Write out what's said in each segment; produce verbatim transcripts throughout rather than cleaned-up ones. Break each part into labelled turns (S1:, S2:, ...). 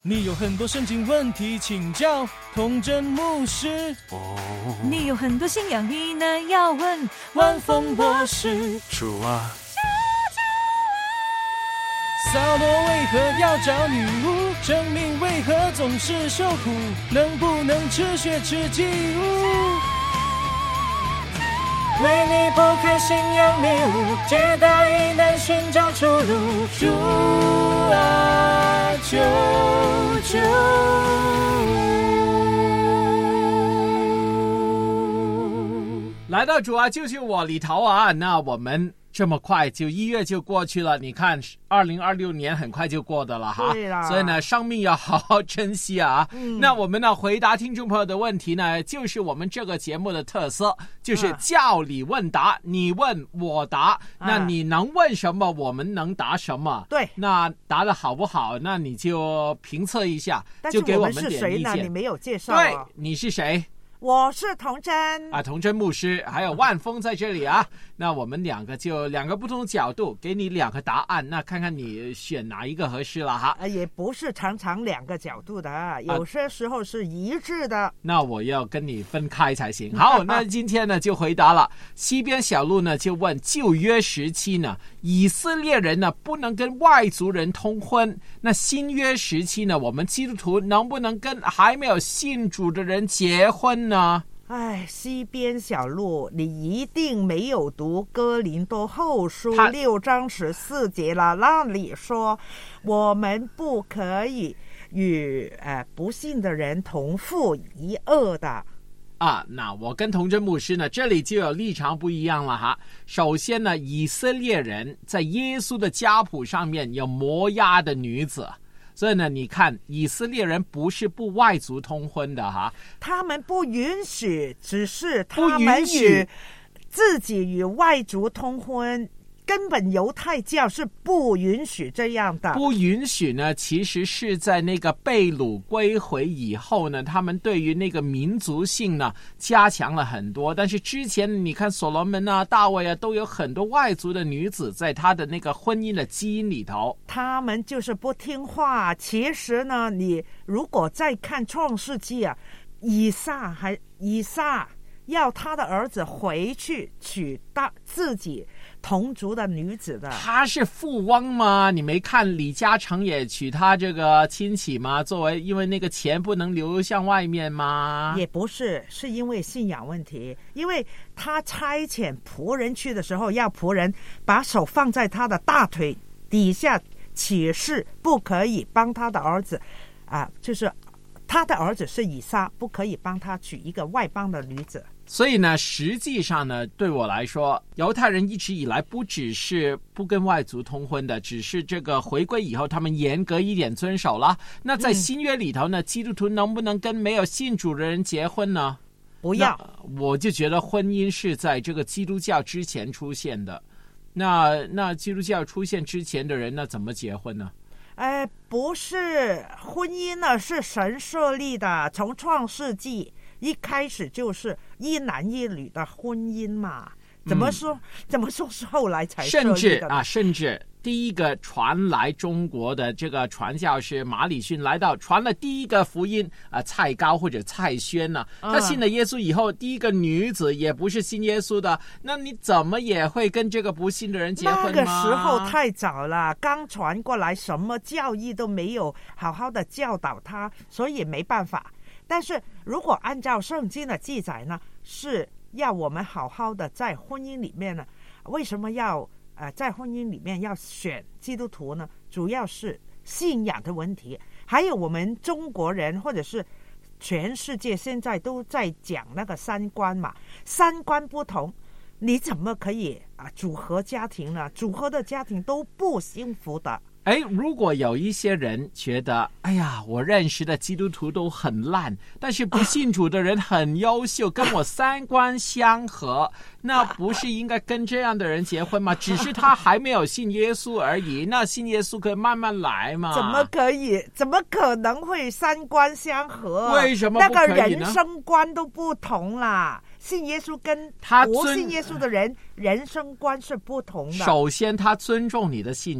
S1: 你有很多圣经问题请教童真牧师
S2: 哦，
S3: 你有很多信仰疑难要问
S1: 万峰博士。
S2: 主啊，
S1: 扫罗为何要找女巫？生命为何总是受苦？能不能吃血吃祭物？为你拨开信仰迷雾，解答疑难寻找出路。主啊，救救
S2: 来到主啊救救我里头啊，那我们这么快就一月就过去了，你看二零二六年很快就过的了哈，
S3: 对啦，
S2: 所以呢生命要好好珍惜啊、嗯、那我们呢回答听众朋友的问题呢，就是我们这个节目的特色，就是教理问答、嗯、你问我答、嗯、那你能问什么我们能答什么，
S3: 对，
S2: 那答得好不好那你就评测一下，就给我们点意见。
S3: 但是我们是谁呢？你没有介绍、啊、
S2: 对，你是谁？
S3: 我是童真
S2: 啊，童真牧师，还有万峰在这里啊。那我们两个就两个不同的角度，给你两个答案，那看看你选哪一个合适了哈。
S3: 也不是常常两个角度的，有些时候是一致的。啊、
S2: 那我要跟你分开才行。好，那今天呢就回答了。西边小路呢就问旧约时期呢，以色列人呢不能跟外族人通婚，那新约时期呢，我们基督徒能不能跟还没有信主的人结婚呢？
S3: 哎，西边小路，你一定没有读哥林多后书六章十四节了，那里说我们不可以与、呃、不信的人同父一轭的
S2: 啊。那我跟童真牧师呢这里就有立场不一样了哈。首先呢，以色列人在耶稣的家谱上面有摩押的女子，所以呢，你看以色列人不是不外族通婚的哈，
S3: 他们不允许，只是他们与自己与外族通婚，根本犹太教是不允许这样的。
S2: 不允许呢，其实是在那个被掳归回以后呢，他们对于那个民族性呢加强了很多。但是之前你看所罗门啊、大卫啊，都有很多外族的女子在他的那个婚姻的基因里头，
S3: 他们就是不听话。其实呢，你如果再看创世纪啊，以撒还以撒要他的儿子回去娶到自己同族的女子的。
S2: 他是富翁吗？你没看李嘉诚也娶他这个亲戚吗？作为因为那个钱不能流向外面吗？
S3: 也不是，是因为信仰问题。因为他差遣仆人去的时候，要仆人把手放在他的大腿底下起誓，不可以帮他的儿子啊，就是他的儿子是以撒，不可以帮他娶一个外邦的女子。
S2: 所以呢，实际上呢，对我来说，犹太人一直以来不只是不跟外族通婚的，只是这个回归以后他们严格一点遵守了。那在新约里头呢、嗯、基督徒能不能跟没有信主的人结婚呢？
S3: 不要。
S2: 我就觉得婚姻是在这个基督教之前出现的。那那基督教出现之前的人，那怎么结婚呢？
S3: 哎，不是，婚姻呢是神设立的，从创世纪一开始就是一男一女的婚姻嘛。怎么说、嗯、怎么说是后来才设立的？
S2: 甚至啊，甚至第一个传来中国的这个传教士马礼逊来到，传了第一个福音啊、呃，蔡高或者蔡轩呢、啊，他信了耶稣以后、嗯，第一个女子也不是信耶稣的，那你怎么也会跟这个不信的人结婚吗？
S3: 那个时候太早了，刚传过来，什么教义都没有，好好的教导他，所以没办法。但是如果按照圣经的记载呢，是要我们好好的在婚姻里面呢，为什么要呃在婚姻里面要选基督徒呢？主要是信仰的问题，还有我们中国人或者是全世界现在都在讲那个三观嘛，三观不同，你怎么可以啊组合家庭呢？组合的家庭都不幸福的。
S2: 哎，如果有一些人觉得，哎呀，我认识的基督徒都很烂，但是不信主的人很优秀，跟我三观相合，那不是应该跟这样的人结婚吗？只是他还没有信耶稣而已，那信耶稣可以慢慢来嘛。
S3: 怎么可以？怎么可能会三观相合？
S2: 为什么不可以呢？
S3: 那个人生观都不同啦。信耶稣跟不信耶稣的人人生观是不同的。
S2: 首先他尊重你的信仰，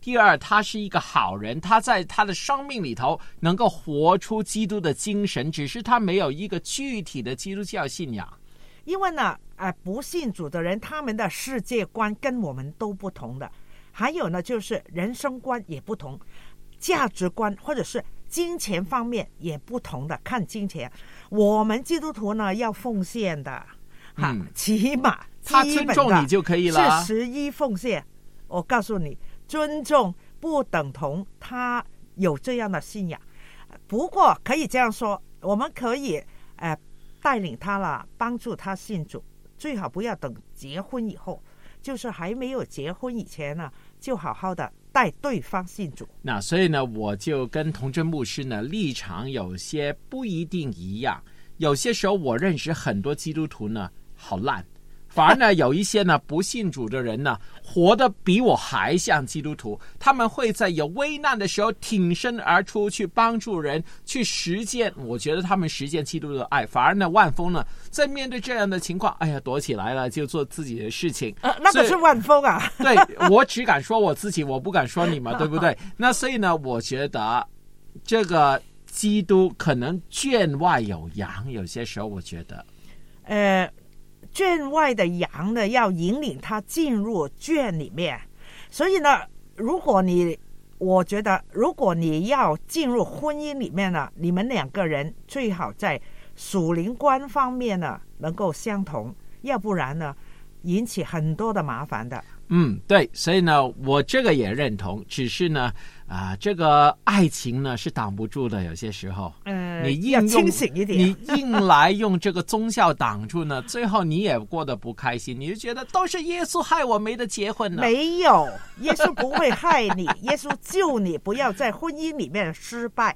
S2: 第二，他是一个好人，他在他的生命里头能够活出基督的精神，只是他没有一个具体的基督教信仰。
S3: 因为呢，呃，不信主的人，他们的世界观跟我们都不同的，还有呢，就是人生观也不同，价值观或者是金钱方面也不同的。看金钱，我们基督徒呢要奉献的，哈、嗯，起码
S2: 他尊重你就可以了，
S3: 是十一奉献。我告诉你，尊重不等同他有这样的信仰。不过可以这样说，我们可以呃。带领他了，帮助他信主，最好不要等结婚以后，就是还没有结婚以前呢，就好好的带对方信主。
S2: 那所以呢，我就跟童真牧师呢立场有些不一定一样。有些时候我认识很多基督徒呢，好烂。反而呢，有一些呢不信主的人呢，活得比我还像基督徒。他们会在有危难的时候挺身而出，去帮助人，去实践。我觉得他们实践基督的爱。反而呢，万峰呢，在面对这样的情况，哎呀，躲起来了，就做自己的事情。
S3: 呃，那个是万峰啊。
S2: 对，我只敢说我自己，我不敢说你们，对不对？那所以呢，我觉得这个基督可能圈外有羊，有些时候我觉得，
S3: 呃。圈外的羊呢，要引领他进入圈里面。所以呢，如果你，我觉得，如果你要进入婚姻里面呢，你们两个人最好在属灵观方面呢能够相同，要不然呢，引起很多的麻烦的。
S2: 嗯，对，所以呢，我这个也认同，只是呢，啊、呃，这个爱情呢是挡不住的，有些时候，
S3: 呃，
S2: 你硬
S3: 要清醒一点，
S2: 你硬来用这个宗教挡住呢，最后你也过得不开心，你就觉得都是耶稣害我没得结婚呢。
S3: 没有，耶稣不会害你，耶稣救你，不要在婚姻里面失败。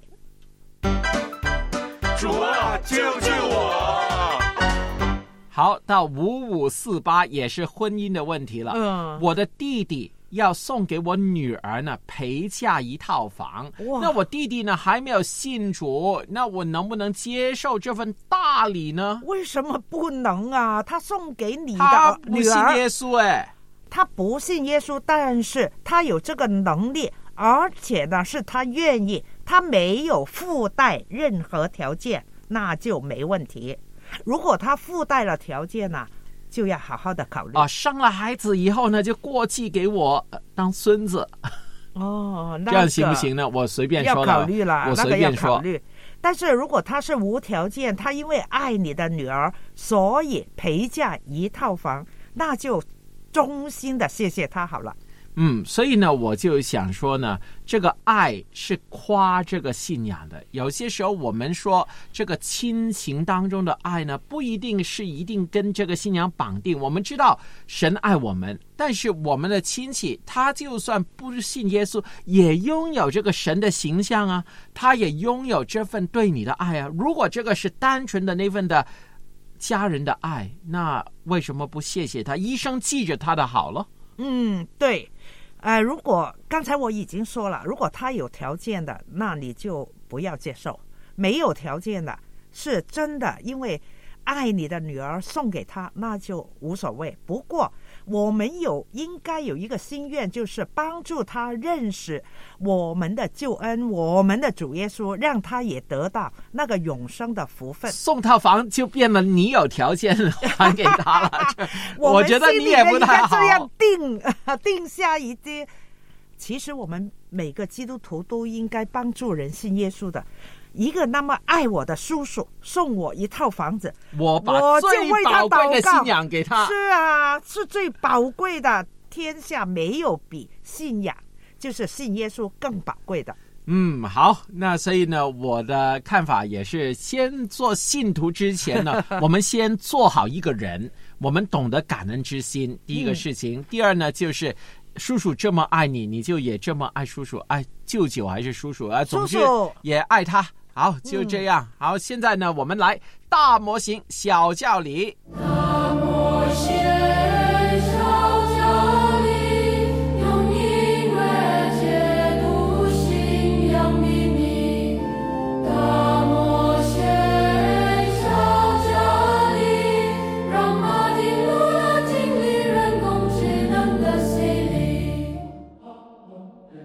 S4: 主啊，救救我！
S2: 好，到五五四八也是婚姻的问题了。
S3: 嗯，
S2: 我的弟弟要送给我女儿呢陪嫁一套房，那我弟弟呢还没有信主，那我能不能接受这份大礼呢？
S3: 为什么不能啊？他送给你的女儿，
S2: 他不信耶稣哎，
S3: 他不信耶稣，但是他有这个能力，而且呢是他愿意，他没有附带任何条件，那就没问题。如果他附带了条件呢、啊，就要好好的考虑
S2: 啊。生了孩子以后呢，就过继给我、呃、当孙子。
S3: 哦，那
S2: 这样行不行呢？我随便说了，
S3: 要考虑了，
S2: 我随便说。
S3: 那个要考虑。但是如果他是无条件，他因为爱你的女儿，所以陪嫁一套房，那就衷心的谢谢他好了。
S2: 嗯，所以呢，我就想说呢，这个爱是夸这个信仰的。有些时候我们说这个亲情当中的爱呢，不一定是一定跟这个信仰绑定。我们知道神爱我们，但是我们的亲戚他就算不信耶稣，也拥有这个神的形象啊，他也拥有这份对你的爱啊。如果这个是单纯的那份的家人的爱，那为什么不谢谢他，一生记着他的好了？
S3: 嗯，对。呃，如果刚才我已经说了，如果他有条件的，那你就不要接受；没有条件的，是真的因为爱你的女儿送给他，那就无所谓。不过我们有应该有一个心愿，就是帮助他认识我们的救恩，我们的主耶稣，让他也得到那个永生的福分。
S2: 送套房就变了你有条件还给他了。我觉得你也不太好。
S3: 这样定定下一些，其实我们每个基督徒都应该帮助人信耶稣的。一个那么爱我的叔叔送我一套房子，
S2: 我把最宝贵的信仰给他。
S3: 是啊，是最宝贵的，天下没有比信仰就是信耶稣更宝贵的。
S2: 嗯，好，那所以呢，我的看法也是，先做信徒之前呢，我们先做好一个人，我们懂得感恩之心，第一个事情。嗯、第二呢，就是叔叔这么爱你，你就也这么爱叔叔，爱舅舅还是叔叔啊？总之也爱他。好，就这样。嗯、好，现在呢，我们来大模型小教理。
S5: 大模型小教理，用音乐解读信仰秘密。大模型小教理，让马丁路德经历人工智能的洗礼。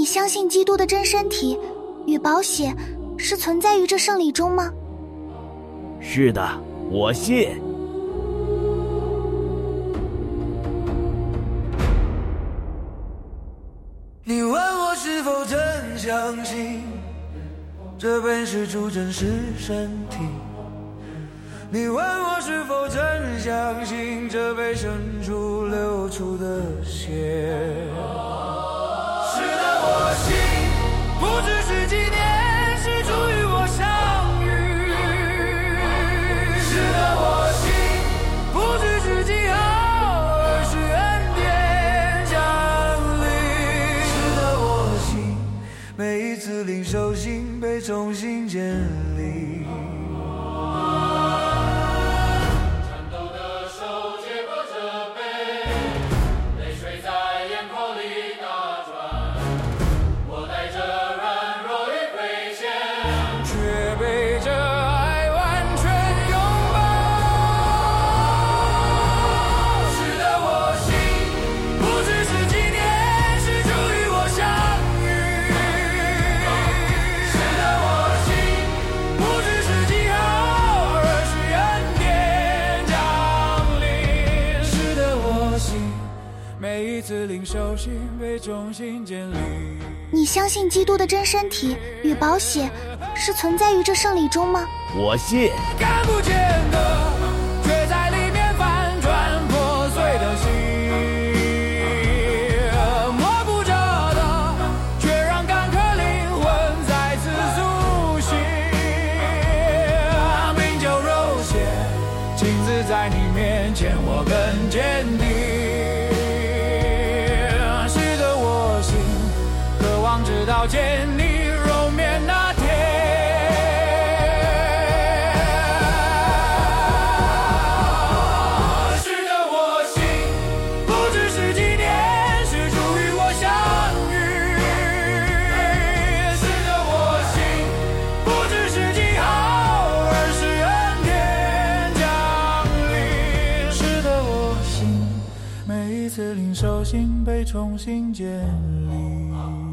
S6: 你相信基督的真身体与宝血是存在于这圣礼中吗？
S7: 是的，我信。
S8: 你问我是否真相信这本是主真实身体，你问我是否真相信这被深处流出的血。是的，我信，不只是纪念，是主与我相遇。是的，我信，不只是记号，而是恩典降临。是的，我信，每一次领受心被重新建立。领受心被重新建立。
S6: 你相信基督的真身体与宝血是存在于这圣礼中吗？
S7: 我信。
S8: 看不见的却在里面翻转破碎的心，摸不着的却让干渴灵魂再次苏醒。名酒肉血亲自在你面前我更坚定。直到见你容面那天，是的，我信，不只是纪念，是主与我相遇。是的，我信，不只是记号，而是恩典降临。是的，我信，每一次领受心被重新建立。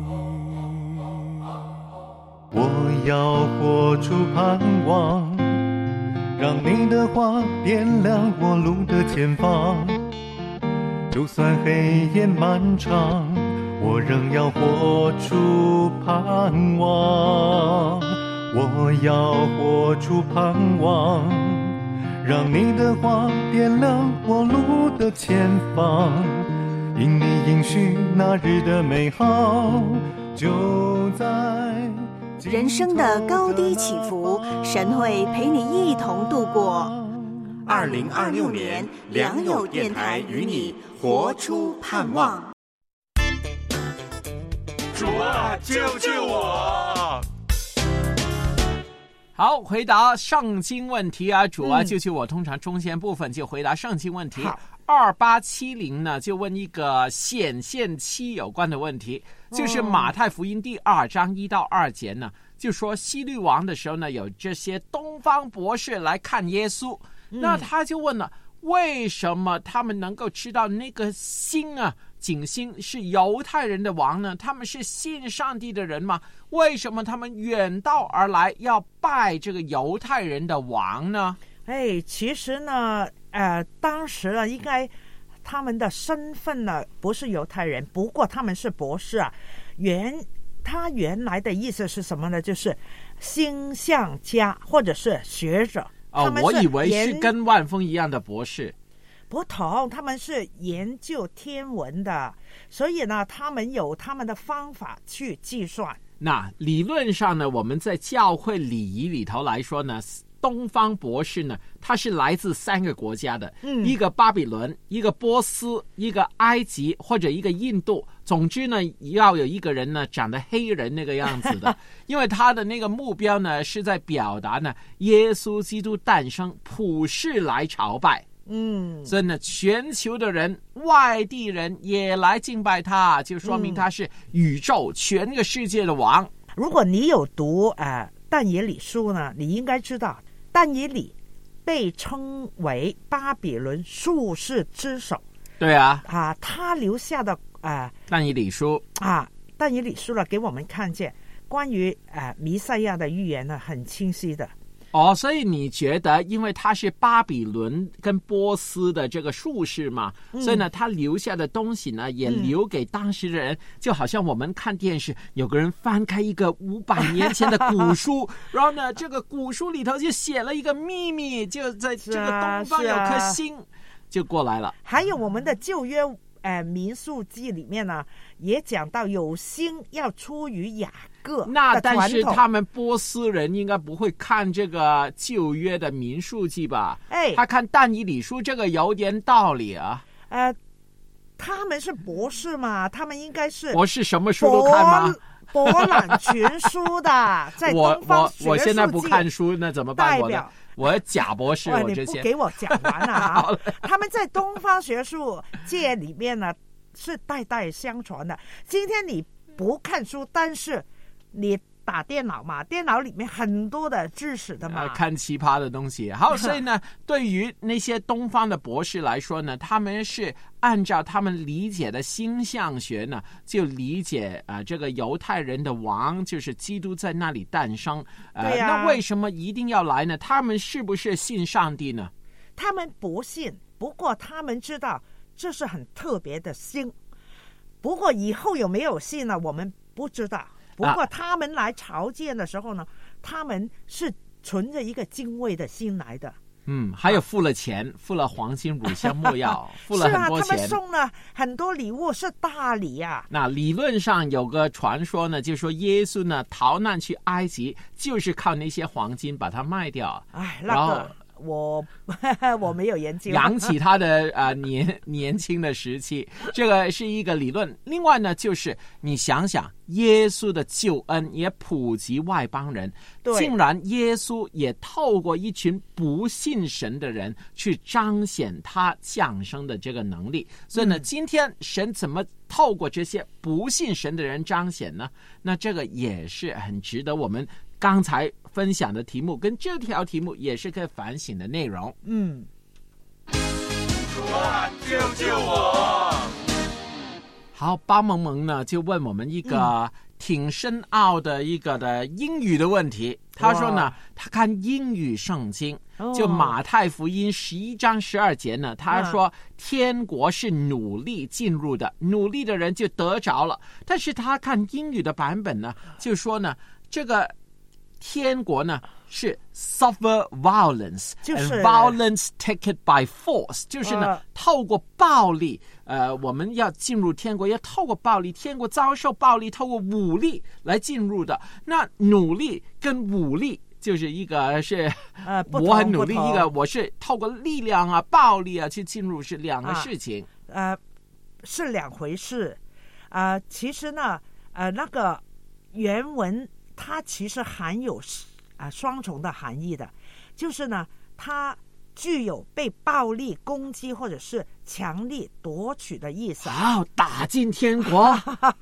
S9: 我要活出盼望，让你的话点亮我路的前方。就算黑夜漫长，我仍要活出盼望。我要活出盼望，让你的话点亮我路的前方。因你应许那日的美好，就在
S10: 人生的高低起伏，神会陪你一同度过。
S11: 二零二六年，良友电台与你活出盼望。
S4: 主啊，救救我！
S2: 好，回答圣经问题啊，主啊，
S3: 嗯、
S2: 救救我！通常中间部分就回答圣经问题。二八七零呢，就问一个显现期有关的问题，就是马太福音第二章一到二节呢，就说希律王的时候呢，有这些东方博士来看耶稣，嗯、那他就问了，为什么他们能够知道那个星啊，景星是犹太人的王呢？他们是信上帝的人吗？为什么他们远道而来要拜这个犹太人的王呢？
S3: 哎，其实呢，呃，当时呢，应该他们的身份呢不是犹太人，不过他们是博士啊。原他原来的意思是什么呢？就是星象家或者是学者。
S2: 哦，我以为是跟万峰一样的博士。
S3: 不同，他们是研究天文的，所以呢，他们有他们的方法去计算。
S2: 那理论上呢，我们在教会礼仪里头来说呢，东方博士呢，他是来自三个国家的，嗯，一个巴比伦，一个波斯，一个埃及，或者一个印度。总之呢，要有一个人呢长得黑人那个样子的，因为他的那个目标呢是在表达呢，耶稣基督诞生，普世来朝拜。嗯，真的，全球的人、外地人也来敬拜他，就说明他是宇宙、嗯、全个世界的王。
S3: 如果你有读呃但以理书呢，你应该知道但以理被称为巴比伦术士之首。
S2: 对啊，
S3: 啊，他留下的啊、呃、
S2: 但以理书
S3: 啊， 但以理书呢，给我们看见关于呃弥赛亚的预言呢，很清晰的。
S2: 哦，所以你觉得，因为他是巴比伦跟波斯的这个术士嘛，嗯、所以呢，他留下的东西呢，也留给当时的人，嗯、就好像我们看电视，有个人翻开一个五百年前的古书，然后呢，这个古书里头就写了一个秘密，就在这个东方有颗星，啊啊、就过来了。
S3: 还有我们的旧约呃民数记里面呢，也讲到有星要出于雅各的传统。
S2: 那但是他们波斯人应该不会看这个旧约的民数记吧？
S3: 哎，
S2: 他看但以理书，这个有点道理啊。
S3: 呃，他们是博士嘛，他们应该是
S2: 博士什么书都看吗？
S3: 博览群书的，在东方学术界
S2: 我我现在不看书，那怎么办？
S3: 代表
S2: 我我假博士，我这些
S3: 你不给我讲完了啊！他们在东方学术界里面呢是代代相传的。今天你不看书，但是你打电脑嘛，电脑里面很多的知识的嘛，
S2: 呃、看奇葩的东西。好，所以呢，对于那些东方的博士来说呢，他们是按照他们理解的星象学呢，就理解啊、呃，这个犹太人的王就是基督在那里诞生。呃，
S3: 对啊、
S2: 那为什么一定要来呢？他们是不是信上帝呢？
S3: 他们不信，不过他们知道这是很特别的星。不过以后有没有信呢？我们不知道。不过他们来朝见的时候呢，啊、他们是存着一个敬畏的心来的。
S2: 嗯，还有付了钱，啊、付了黄金、乳香、没药，付了很多钱。
S3: 是啊，他们送了很多礼物，是大礼啊。
S2: 那理论上有个传说呢，就是说耶稣呢逃难去埃及，就是靠那些黄金把它卖掉。
S3: 哎，那个我我没有研究，
S2: 扬起他的呃年年轻的时期，这个是一个理论。另外呢，就是你想想，耶稣的救恩也普及外邦人，竟然耶稣也透过一群不信神的人去彰显他降生的这个能力。所以呢，嗯、今天神怎么透过这些不信神的人彰显呢？那这个也是很值得我们刚才分享的题目跟这条题目也是可以反省的内容。
S3: 嗯，
S4: 主啊，救救我！
S2: 好，巴蒙蒙呢就问我们一个挺深奥的一个的英语的问题。嗯、他说呢，他看英语圣经，就马太福音十一章十二节呢，他说天国是努力进入的，努力的人就得着了。但是他看英语的版本呢，就说呢，这个天国呢是 suffer violence，
S3: 就是
S2: and violence take it by force， 就是呢、呃、透过暴力，呃，我们要进入天国，要透过暴力，天国遭受暴力，透过武力来进入的。那努力跟武力就是一个是，
S3: 呃，
S2: 我很努力，一个我是透过力量啊、暴力啊去进入，是两个事情。
S3: 啊、呃，是两回事。啊、呃，其实呢，呃，那个原文。它其实含有啊、呃、双重的含义的，就是呢，它具有被暴力攻击或者是强力夺取的意思。
S2: 好、哦，打进天国。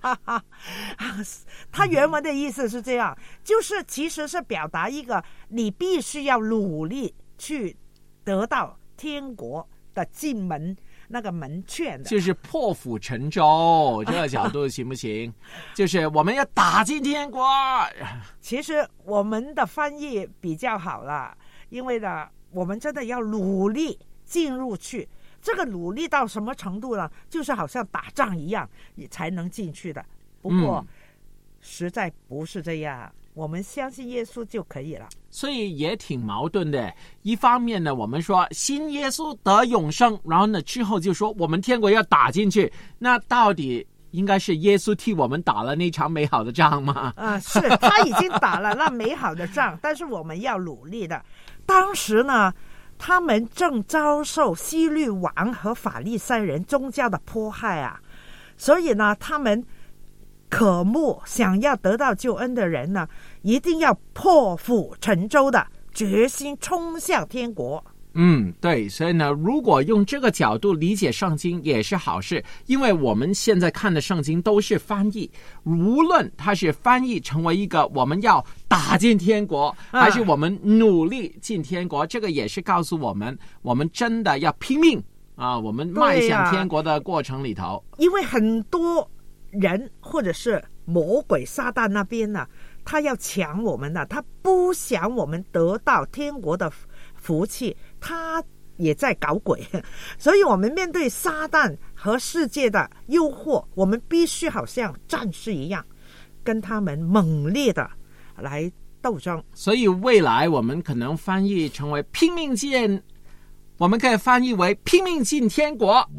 S3: 它原文的意思是这样，就是其实是表达一个你必须要努力去得到天国的进门。那个门券的
S2: 就是破釜沉舟，这个角度行不行？就是我们要打进天国。
S3: 其实我们的翻译比较好了，因为呢，我们真的要努力进入去。这个努力到什么程度呢？就是好像打仗一样，你才能进去的。不过、嗯、实在不是这样。我们相信耶稣就可以了，
S2: 所以也挺矛盾的。一方面呢，我们说信耶稣得永生，然后呢之后就说我们天国要打进去，那到底应该是耶稣替我们打了那场美好的仗吗？
S3: 啊、呃，是他已经打了那美好的仗，但是我们要努力的。当时呢，他们正遭受希律王和法利赛人宗教的迫害啊，所以呢，他们渴慕想要得到救恩的人呢，一定要破釜沉舟的决心冲向天国。
S2: 嗯，对，所以呢，如果用这个角度理解圣经也是好事，因为我们现在看的圣经都是翻译，无论它是翻译成为一个我们要打进天国，还是我们努力进天国，啊、这个也是告诉我们，我们真的要拼命啊，我们迈向天国的过程里头。
S3: 因为很多人或者是魔鬼撒旦那边呢、啊，他要抢我们呢、啊，他不想我们得到天国的福气，他也在搞鬼。所以我们面对撒旦和世界的诱惑，我们必须好像战士一样，跟他们猛烈的来斗争。
S2: 所以未来我们可能翻译成为拼命进，我们可以翻译为拼命进天国。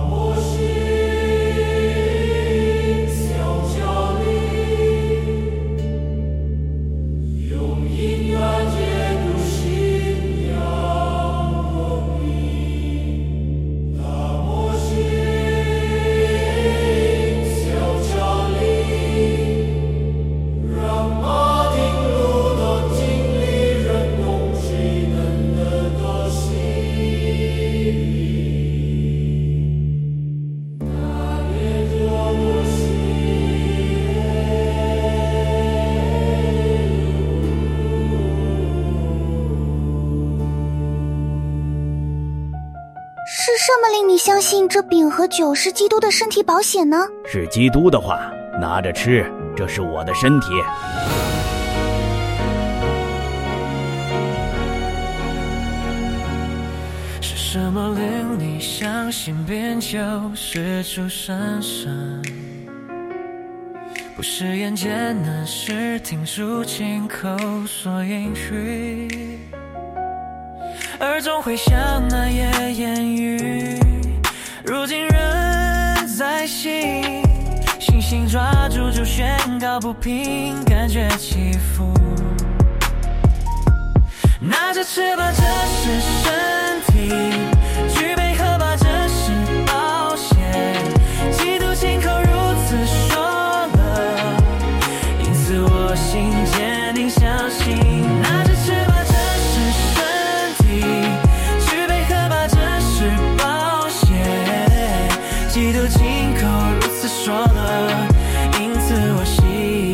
S6: 是什么令你相信这饼和酒是基督的身体保险呢？
S7: 是基督的话，拿着吃，这是我的身体。
S8: 是什么令你相信饼就是主神圣？不是眼见的，是听主亲口所应许，而总会像那夜言语，如今仍在心，信心抓住就宣告不平，感觉起伏。拿着吃吧，这是身体，举杯喝吧，这是保险，基督亲口如此说了，因此我心坚定相信。拿着吃吧，这是身体，举杯喝吧，这是保险，基督亲口如此说了，因此我信。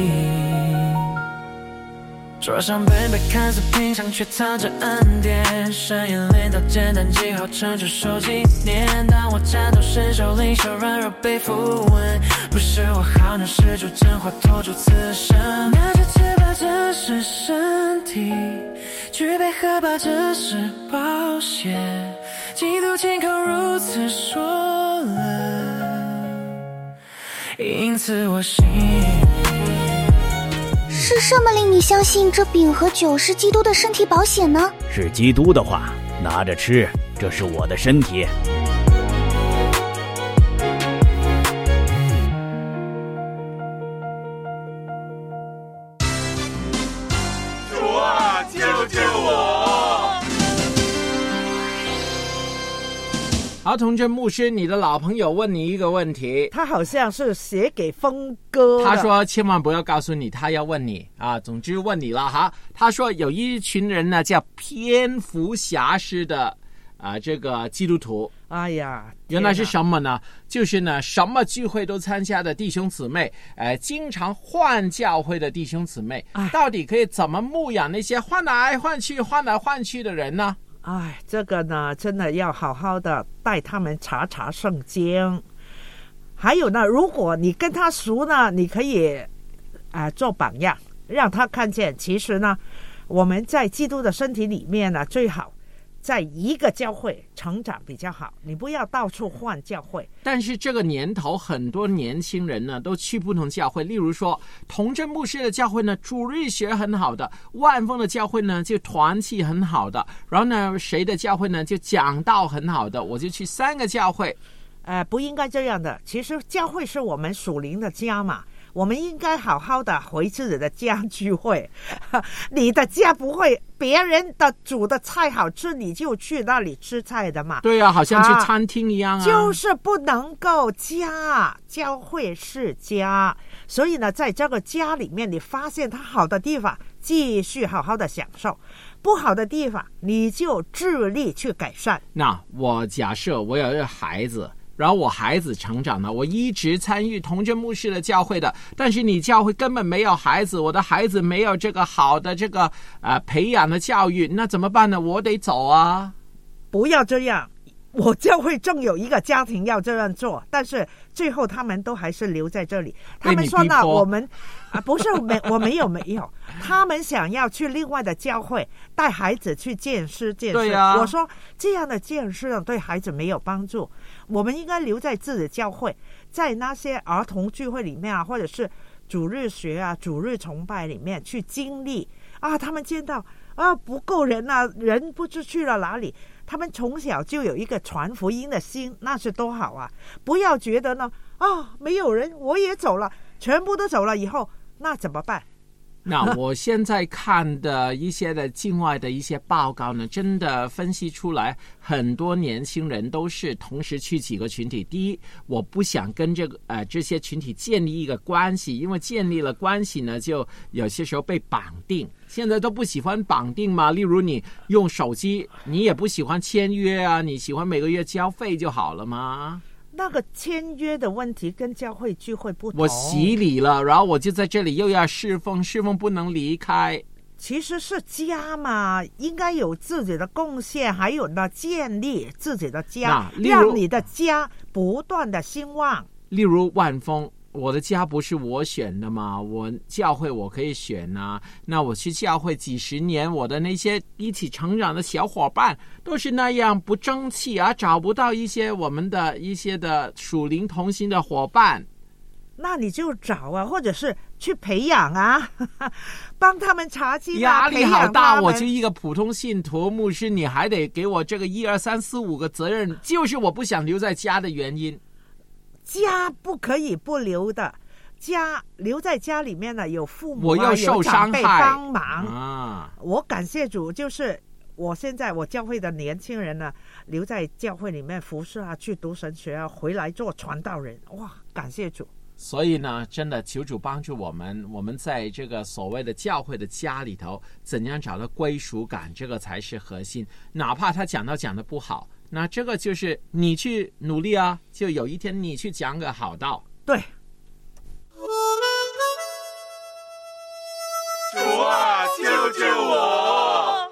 S8: 桌上杯杯看似平常，却藏着恩典。深夜领导简单记号，成就手纪念。当我颤抖伸手，领袖软弱被抚慰，不是我好，那是主真话托住此生。拿着吃吧，这是身体，举杯喝吧，这是保险，基督亲口如此说了，因此我信。
S6: 是什么令你相信这饼和酒是基督的身体保险呢？
S7: 是基督的话，拿着吃，这是我的身体。
S4: 主啊，救救我！
S2: 好，童真牧师，你的老朋友问你一个问题，
S3: 他好像是写给峰哥的。
S2: 他说千万不要告诉你，他要问你啊，总之问你了哈。他说有一群人呢叫蝙蝠侠式的啊，这个基督徒。
S3: 哎呀，
S2: 原来是什么呢？就是呢，什么聚会都参加的弟兄姊妹，呃，经常换教会的弟兄姊妹，到底可以怎么牧养那些换来换去、换来换去的人呢？
S3: 哎，这个呢，真的要好好的带他们查查圣经。还有呢，如果你跟他熟呢，你可以啊、呃、做榜样，让他看见，其实呢，我们在基督的身体里面呢，最好在一个教会成长比较好，你不要到处换教会。
S2: 但是这个年头，很多年轻人呢都去不同教会，例如说童真牧师的教会呢，主日学很好的；万丰的教会呢，就团契很好的；然后呢，谁的教会呢，就讲道很好的，我就去三个教会。
S3: 呃，不应该这样的。其实教会是我们属灵的家嘛，我们应该好好的回自己的家聚会。你的家不会别人的煮的菜好吃，你就去那里吃菜的嘛？
S2: 对啊，好像去餐厅一样啊。
S3: 啊就是不能够家，教会是家。所以呢，在这个家里面，你发现它好的地方，继续好好的享受。不好的地方，你就致力去改善。
S2: 那我假设我有一个孩子，然后我孩子成长了，我一直参与童真牧师的教会的，但是你教会根本没有孩子，我的孩子没有这个好的这个呃培养的教育，那怎么办呢？我得走啊！
S3: 不要这样， 我教会正有一个家庭要这样做，但是最后他们都还是留在这里。他们说呢，我们啊不是没我没有没有，他们想要去另外的教会带孩子去见识见识。
S2: 对啊，
S3: 我说这样的见识呢对孩子没有帮助，我们应该留在自己的教会，在那些儿童聚会里面啊，或者是主日学啊、主日崇拜里面去经历啊，他们见到啊不够人啊，人不知去了哪里。他们从小就有一个传福音的心，那是多好啊！不要觉得呢啊没有人，我也走了，全部都走了以后，那怎么办？
S2: 那我现在看的一些的境外的一些报告呢，真的分析出来，很多年轻人都是同时去几个群体。第一，我不想跟这个呃这些群体建立一个关系，因为建立了关系呢，就有些时候被绑定。现在都不喜欢绑定嘛，例如你用手机，你也不喜欢签约啊，你喜欢每个月交费就好了嘛。
S3: 那个签约的问题跟教会聚会不同。
S2: 我洗礼了，然后我就在这里又要侍奉，侍奉不能离开。
S3: 其实是家嘛，应该有自己的贡献，还有呢建立自己的家，让你的家不断的兴旺。
S2: 例如万峰，我的家不是我选的嘛，我教会我可以选啊。那我去教会几十年，我的那些一起成长的小伙伴都是那样不争气啊，找不到一些我们的一些的属灵同心的伙伴。
S3: 那你就找啊，或者是去培养啊，帮他们查经啊，
S2: 压力好大。我就一个普通信徒牧师，你还得给我这个一二三四五个责任，就是我不想留在家的原因。
S3: 家不可以不留的，家留在家里面呢，有父母、啊、
S2: 我要受伤害，
S3: 有长辈帮忙
S2: 啊。
S3: 我感谢主，就是我现在我教会的年轻人呢，留在教会里面服侍啊，去读神学啊，回来做传道人。哇，感谢主！
S2: 所以呢，真的求主帮助我们，我们在这个所谓的教会的家里头，怎样找到归属感，这个才是核心。哪怕他讲到讲的不好，那这个就是你去努力啊，就有一天你去讲个好道。
S3: 对。
S4: 主啊，救救我！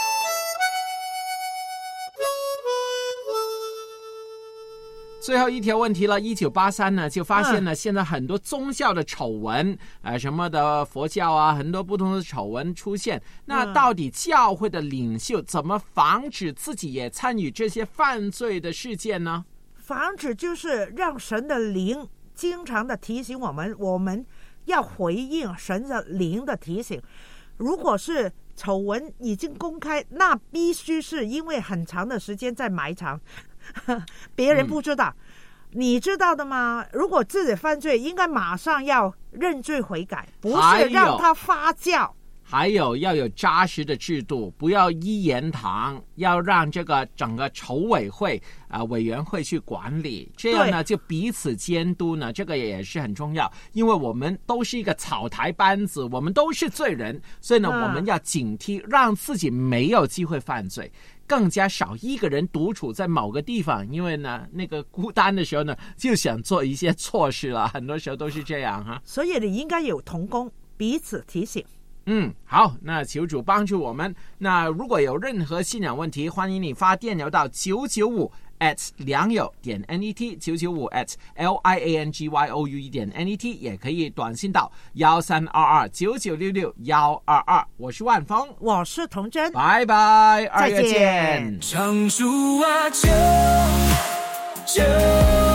S2: 最后一条问题了，一九八三呢就发现呢，现在很多宗教的丑闻，呃，什么的佛教啊，很多不同的丑闻出现。那到底教会的领袖怎么防止自己也参与这些犯罪的事件呢？
S3: 防止就是让神的灵经常的提醒我们，我们要回应神的灵的提醒。如果是丑闻已经公开，那必须是因为很长的时间在埋藏，别人不知道、嗯、你知道的吗？如果自己犯罪，应该马上要认罪悔改，不是让它发酵。
S2: 还有要有扎实的制度，不要一言堂，要让这个整个筹委会啊、呃、委员会去管理，这样呢就彼此监督呢，这个也是很重要。因为我们都是一个草台班子，我们都是罪人，所以呢、嗯、我们要警惕，让自己没有机会犯罪，更加少一个人独处在某个地方，因为呢那个孤单的时候呢就想做一些错事了，很多时候都是这样哈。
S3: 所以你应该有同工，彼此提醒。
S2: 嗯，好，那求主帮助我们。那如果有任何信仰问题，欢迎你发电邮到九九五 at 良友点 net 九九五 at l i a n g y o u e 点 net， 也可以短信到幺三二二九九六六幺二二。我是万峰，
S3: 我是童真，
S2: 拜拜，二月见。
S8: 唱出啊，救救